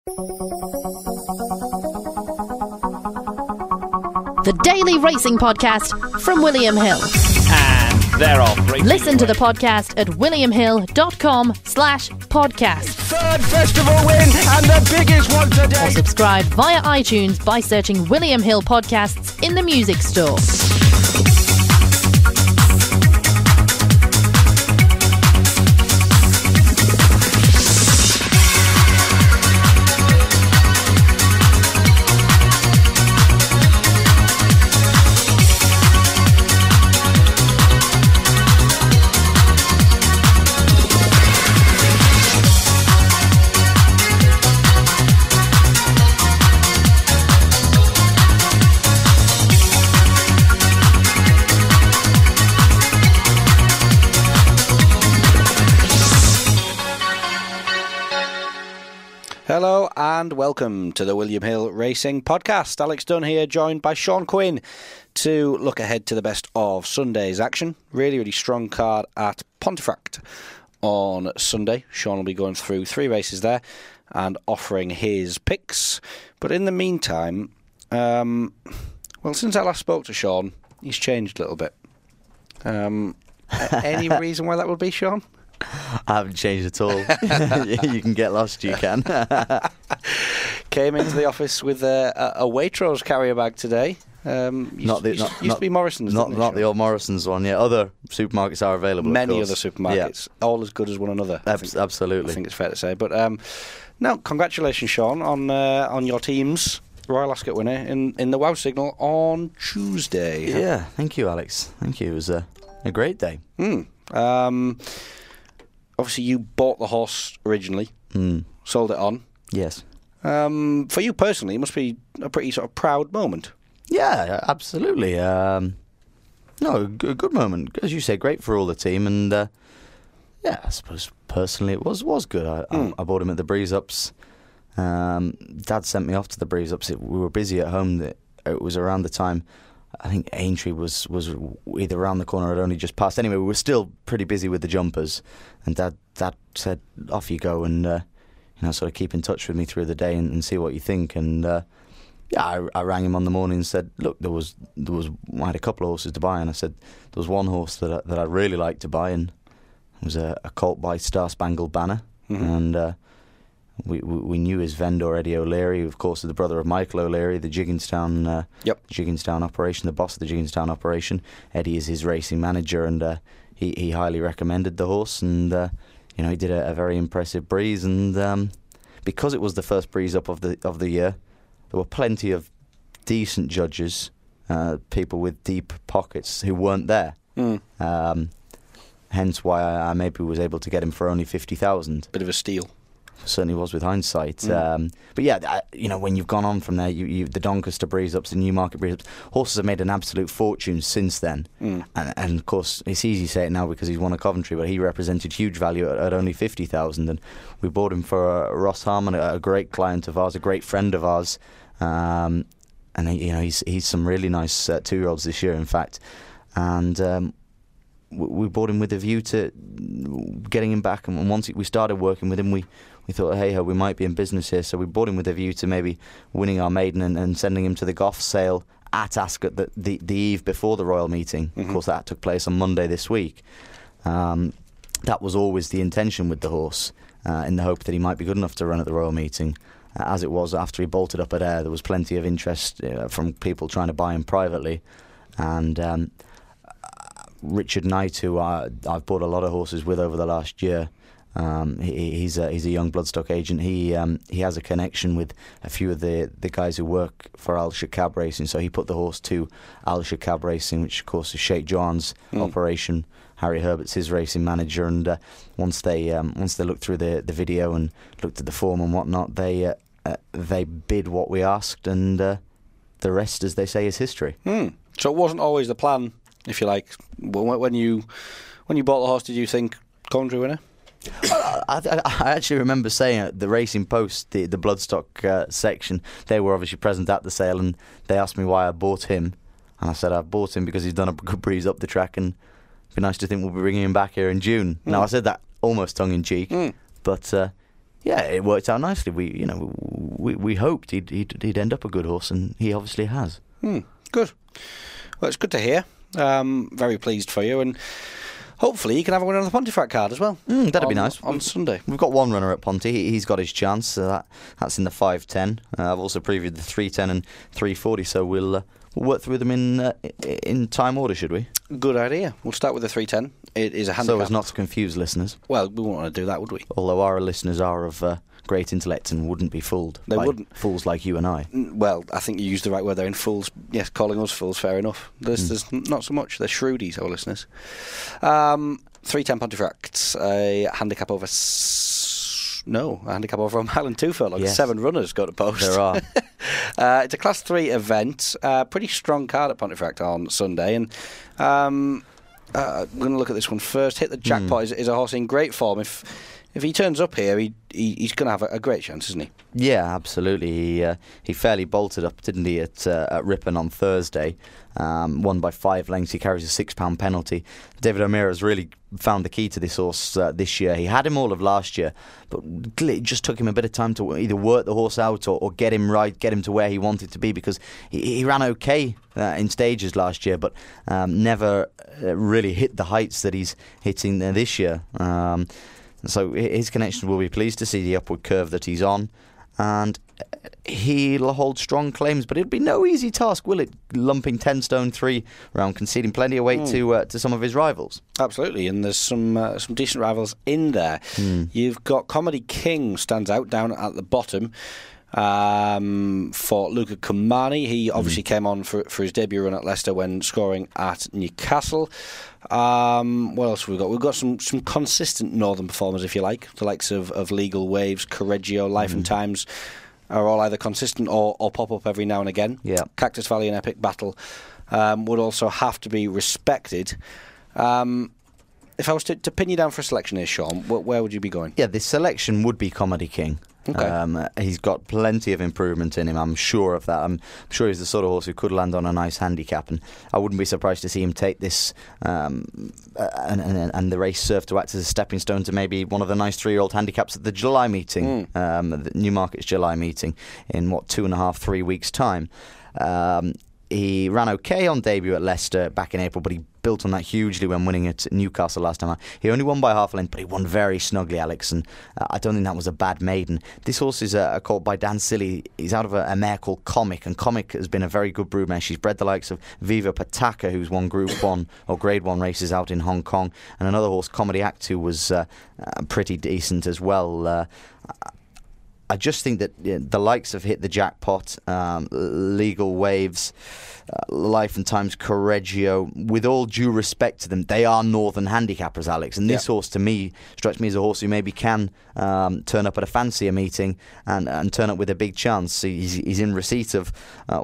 The Daily Racing Podcast from William Hill. And they're off. Listen to the podcast at williamhill.com/podcast. Third festival win and the biggest one today. Or subscribe via iTunes by searching William Hill Podcasts in the music store. Hello and welcome to the William Hill Racing Podcast. Alex Dunn here, joined by Sean Quinn to look ahead to the best of Sunday's action. Really strong card at Pontefract on Sunday. Sean will be going through 3 races there and offering his picks. But in the meantime, since I last spoke to Sean, he's changed a little bit. Any reason why that would be, Sean? I haven't changed at all. You can get lost, you can. Came into the office with a Waitrose carrier bag today. Used to be Morrison's. Not the old Morrison's one. Yeah, other supermarkets are available. Many other supermarkets, all as good as one another. Absolutely. I think it's fair to say. But no, congratulations, Sean, on your team's Royal Ascot winner in the Wow Signal on Tuesday. Yeah, thank you, Alex. Thank you. It was a great day. Obviously, you bought the horse originally, sold it on. Yes. For you personally, it must be a pretty sort of proud moment. Yeah, absolutely. A good moment. As you say, great for all the team. And, I suppose personally it was good. I bought him at the Breeze Ups. Dad sent me off to the Breeze Ups. We were busy at home. It was around the time, I think Aintree was either around the corner or had only just passed. Anyway, we were still pretty busy with the jumpers. And Dad said, off you go, and sort of keep in touch with me through the day and see what you think. And I rang him on the morning and said, look, I had a couple of horses to buy, and I said there was one horse that I'd really like to buy, and it was a colt by Star Spangled Banner. And we knew his vendor, Eddie O'Leary, who of course is the brother of Michael O'Leary, the Jigginstown operation, the boss of the Jigginstown operation. Eddie is his racing manager, and he highly recommended the horse, and he did a very impressive breeze, and because it was the first breeze up of the year, there were plenty of decent judges, people with deep pockets who weren't there. Hence why I maybe was able to get him for only 50,000. Bit of a steal. Certainly was with hindsight. But yeah, when you've gone on from there, the Doncaster Breeze Ups, the Newmarket Breeze Ups, horses have made an absolute fortune since then. And of course, it's easy to say it now because he's won a Coventry, but he represented huge value at only 50,000. And we bought him for Ross Harmon, a great client of ours, a great friend of ours. And he's some really nice 2-year-olds this year, in fact. And we bought him with a view to getting him back. And once we started working with him, we thought, hey, we might be in business here. So we bought him with a view to maybe winning our maiden and sending him to the Goff sale at Ascot the eve before the Royal meeting. Of course, that took place on Monday this week. That was always the intention with the horse, in the hope that he might be good enough to run at the Royal meeting. As it was, after he bolted up at Ayr, there was plenty of interest from people trying to buy him privately. And Richard Knight, who I've bought a lot of horses with over the last year, he's a young bloodstock agent. He has a connection with a few of the guys who work for Al Shakab Racing, so he put the horse to Al Shakab Racing, which of course is Sheikh John's operation. Harry Herbert's his racing manager, and once they looked through the video and looked at the form and whatnot, they bid what we asked, and the rest, as they say, is history. So it wasn't always the plan, if you like. When you bought the horse, did you think Coventry winner? I actually remember saying at the Racing Post, the bloodstock section, they were obviously present at the sale, and they asked me why I bought him. And I said I bought him because he's done a good breeze up the track, and it'd be nice to think we'll be bringing him back here in June. Now, I said that almost tongue-in-cheek, but Yeah, it worked out nicely. We hoped he'd end up a good horse, and he obviously has. Good. Well, it's good to hear. Very pleased for you, and hopefully you can have a winner on the Pontefract card as well. That'd be nice. On Sunday. We've got one runner at Ponty. He's got his chance. So that's in the 5:10. I've also previewed the 3:10 and 3:40. So we'll work through them in time order, should we? Good idea. We'll start with the 3:10. It is a handicap. So as not to confuse listeners. Well, we wouldn't want to do that, would we? Although our listeners are of great intellect and wouldn't be fooled. They wouldn't. Fools like you and I. Well, I think you used the right word there in fools. Yes, calling us fools, fair enough. There's not so much. They're shrewdies, our listeners. 3:10 Pontefract, a handicap over... a handicap over a mile and 2 furlongs. Yes. 7 runners go to post. There are. It's a Class 3 event. Pretty strong card at Pontefract on Sunday. And we're going to look at this one first. Hit the Jackpot is a horse in great form. If he turns up here, he's going to have a great chance, isn't he? Yeah, absolutely. He fairly bolted up, didn't he, at Ripon on Thursday. Won by 5 lengths. He carries a £6 penalty. David O'Meara's really found the key to this horse this year. He had him all of last year, but it just took him a bit of time to either work the horse out or get him right, get him to where he wanted to be, because he ran okay in stages last year, but never really hit the heights that he's hitting this year. So his connection will be pleased to see the upward curve that he's on, and he'll hold strong claims, but it'll be no easy task, will it? Lumping 10 stone 3 around, conceding plenty of weight to some of his rivals. Absolutely, and there's some decent rivals in there. You've got Comedy King stands out down at the bottom. For Luca Kumani, he obviously came on for his debut run at Leicester when scoring at Newcastle. What else have we got? We've got some consistent northern performers, if you like. The likes of Legal Waves, Correggio, Life and Times are all either consistent or pop up every now and again. Yeah. Cactus Valley and Epic Battle would also have to be respected. If I was to pin you down for a selection here, Sean, where would you be going? Yeah, this selection would be Comedy King. Okay. He's got plenty of improvement in him, I'm sure of that. I'm sure he's the sort of horse who could land on a nice handicap, and I wouldn't be surprised to see him take this and the race serve to act as a stepping stone to maybe one of the nice 3-year-old handicaps at the July meeting, the Newmarket's July meeting in 2.5-3 weeks' time. He ran okay on debut at Leicester back in April, but he built on that hugely when winning at Newcastle last time. He only won by half a length, but he won very snugly, Alex, and I don't think that was a bad maiden. This horse is called by Dan Silly. He's out of a mare called Comic, and Comic has been a very good brood mare. She's bred the likes of Viva Pataka, who's won Group 1 or Grade 1 races out in Hong Kong, and another horse, Comedy Act, who was pretty decent as well. I just think that the likes of Hit the Jackpot, Legal Waves, Life and Times, Correggio, with all due respect to them, they are northern handicappers, Alex. And this horse, to me, strikes me as a horse who maybe can turn up at a fancier meeting and turn up with a big chance. He's in receipt of,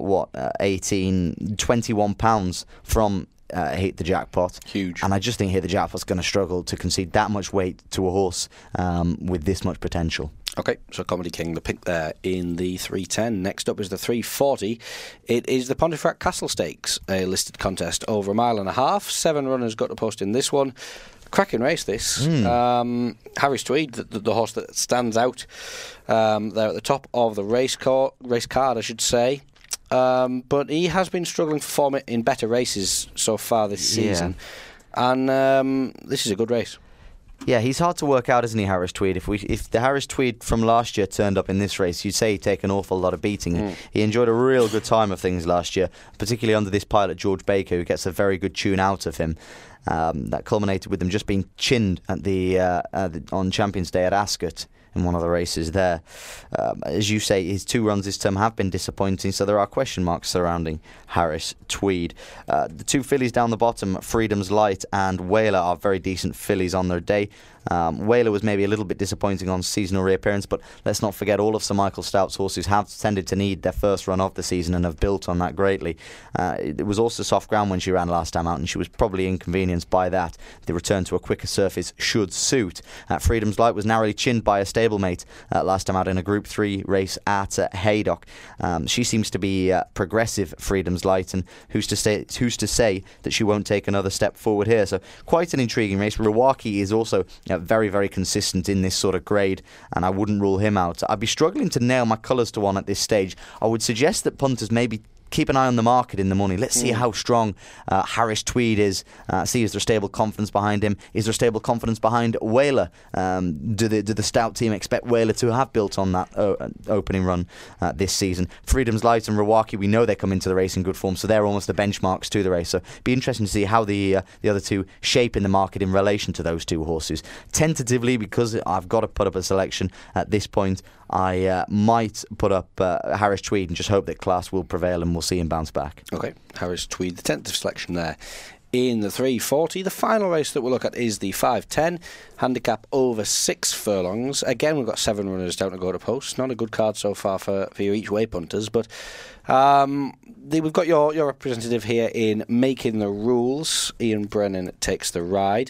21 pounds from Hit the Jackpot. Huge. And I just think Hit the Jackpot's going to struggle to concede that much weight to a horse with this much potential. Okay, so Comedy King, the pick there in the 3:10. Next up is the 3:40. It is the Pontefract Castle Stakes, a listed contest over 1.5 miles. 7 runners got to post in this one. Cracking race, this. Harris Tweed, the horse that stands out there at the top of the race card, I should say. But he has been struggling for form in better races so far this season. And this is a good race. Yeah, he's hard to work out, isn't he, Harris Tweed? If the Harris Tweed from last year turned up in this race, you'd say he'd take an awful lot of beating. He enjoyed a real good time of things last year, particularly under this pilot, George Baker, who gets a very good tune out of him. That culminated with them just being chinned at on Champions Day at Ascot in one of the races there. As you say, his 2 runs this term have been disappointing, so there are question marks surrounding Harris Tweed. The 2 fillies down the bottom, Freedom's Light and Whaler, are very decent fillies on their day. Whaler was maybe a little bit disappointing on seasonal reappearance, but let's not forget all of Sir Michael Stout's horses have tended to need their first run of the season and have built on that greatly. It was also soft ground when she ran last time out, and she was probably inconvenienced by that. The return to a quicker surface should suit. Freedom's Light was narrowly chinned by a stablemate last time out in a Group 3 race at Haydock. She seems to be progressive, Freedom's Light, and who's to say that she won't take another step forward here? So quite an intriguing race. Rewaki is also very, very consistent in this sort of grade, and I wouldn't rule him out. I'd be struggling to nail my colours to one at this stage. I would suggest that punters maybe keep an eye on the market in the money. Let's see how strong Harris Tweed is. See, is there stable confidence behind him? Is there stable confidence behind Whaler? Do the stout team expect Whaler to have built on that opening run this season? Freedom's Light and Rawaki, we know they come into the race in good form, so they're almost the benchmarks to the race. So it'd be interesting to see how the other two shape in the market in relation to those two horses. Tentatively, because I've got to put up a selection at this point, I might put up Harris Tweed and just hope that class will prevail and we'll see him bounce back. Okay, Harris Tweed, the 10th selection there in the 340. The final race that we'll look at is the 5:10, handicap over 6 furlongs. Again, we've got 7 runners down to go to post. Not a good card so far for your each way punters, but we've got your representative here in Making the Rules. Ian Brennan takes the ride.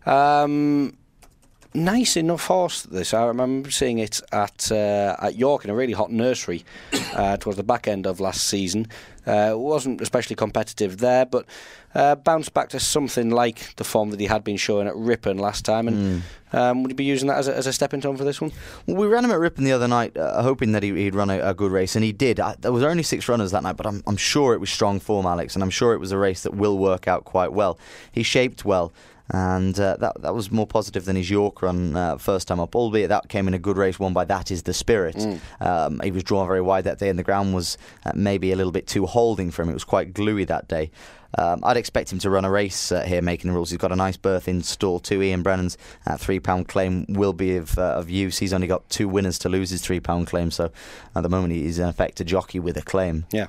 Nice enough horse, this. I remember seeing it at York in a really hot nursery towards the back end of last season. It wasn't especially competitive there, but bounced back to something like the form that he had been showing at Ripon last time. And would you be using that as a stepping stone for this one? Well, we ran him at Ripon the other night, hoping that he'd run a good race, and he did. There was only 6 runners that night, but I'm sure it was strong form, Alex, and I'm sure it was a race that will work out quite well. He shaped well. And that was more positive than his York run first time up, albeit that came in a good race won by That Is the Spirit. He was drawn very wide that day, and the ground was maybe a little bit too holding for him. It was quite gluey that day. I'd expect him to run a race here, Making the Rules. He's got a nice berth in stall 2. Ian Brennan's £3 claim will be of use. He's only got 2 winners to lose his £3 claim, so at the moment he's in effect a jockey with a claim. Yeah.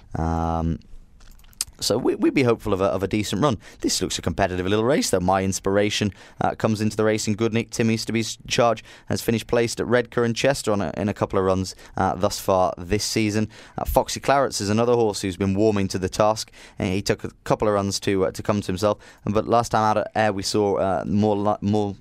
So we'd be hopeful of a decent run. This looks a competitive little race, though. My Inspiration comes into the race in good nick. Tim Easterby's charge has finished placed at Redcar and Chester in a couple of runs thus far this season. Foxy Clarets is another horse who's been warming to the task. He took a couple of runs to come to himself, but last time out at Ayr we saw more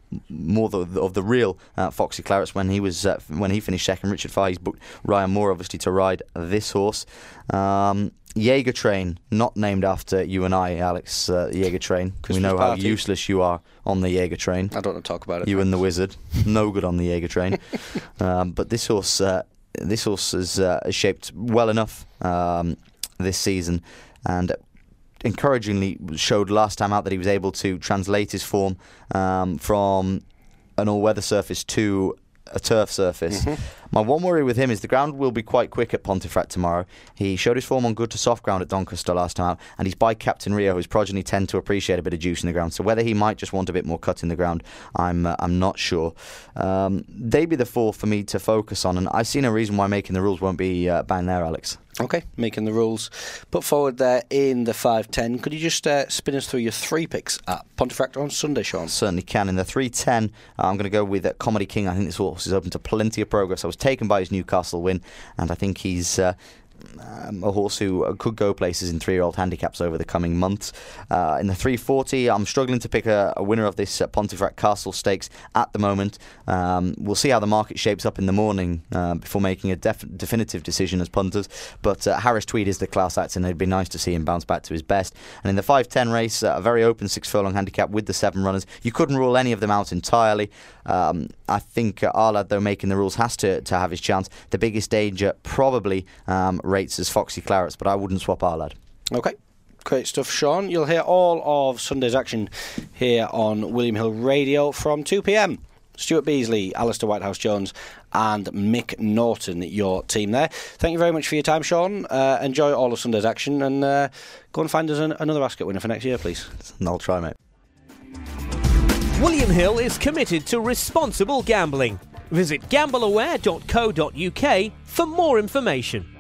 of the real Foxy Clarets when he finished second. Richard Fahey's booked Ryan Moore obviously to ride this horse. Jaeger Train, not named after you and I, Alex. Jaeger Train. We know how useless you are on the Jaeger Train. I don't want to talk about it. You and the Wizard, no good on the Jaeger Train. But this horse is shaped well enough this season, and encouragingly showed last time out that he was able to translate his form from an all-weather surface to a turf surface. My one worry with him is the ground will be quite quick at Pontefract tomorrow. He showed his form on good to soft ground at Doncaster last time out, and he's by Captain Rio, whose progeny tend to appreciate a bit of juice in the ground. So whether he might just want a bit more cut in the ground, I'm not sure. They'd be the 4 for me to focus on, and I see no reason why Making the Rules won't be bang there, Alex. Okay, Making the Rules put forward there in the 5:10. Could you just spin us through your 3 picks at Pontefract on Sunday, Sean? Certainly can. In the 3:10, I'm going to go with Comedy King. I think this horse is open to plenty of progress. I was taken by his Newcastle win, and I think he's a horse who could go places in 3-year-old handicaps over the coming months. In the 340, I'm struggling to pick a winner of this Pontefract Castle Stakes at the moment. We'll see how the market shapes up in the morning before making a definitive decision as punters. But Harris Tweed is the class act, and it'd be nice to see him bounce back to his best. And in the 5:10 race, a very open 6-furlong handicap with the 7 runners. You couldn't rule any of them out entirely. I think Arlad, though, Making the Rules has to have his chance. The biggest danger probably rates as Foxy Clarets, but I wouldn't swap Arlad. Okay. Great stuff, Sean. You'll hear all of Sunday's action here on William Hill Radio from 2 p.m. Stuart Beasley, Alistair Whitehouse-Jones and Mick Norton, your team there. Thank you very much for your time, Sean. Enjoy all of Sunday's action, and go and find us another Ascot winner for next year, please. I'll try, mate. William Hill is committed to responsible gambling. Visit gambleaware.co.uk for more information.